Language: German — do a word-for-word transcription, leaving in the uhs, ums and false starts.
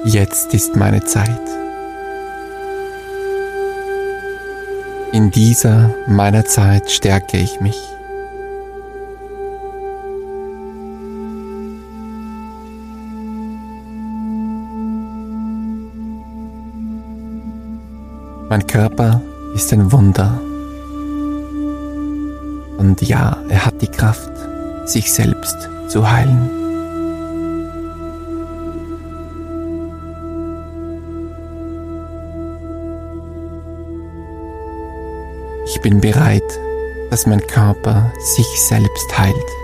Jetzt ist meine Zeit. In dieser meiner Zeit stärke ich mich. Mein Körper ist ein Wunder. Und ja, er hat die Kraft, sich selbst zu heilen. Ich bin bereit, dass mein Körper sich selbst heilt.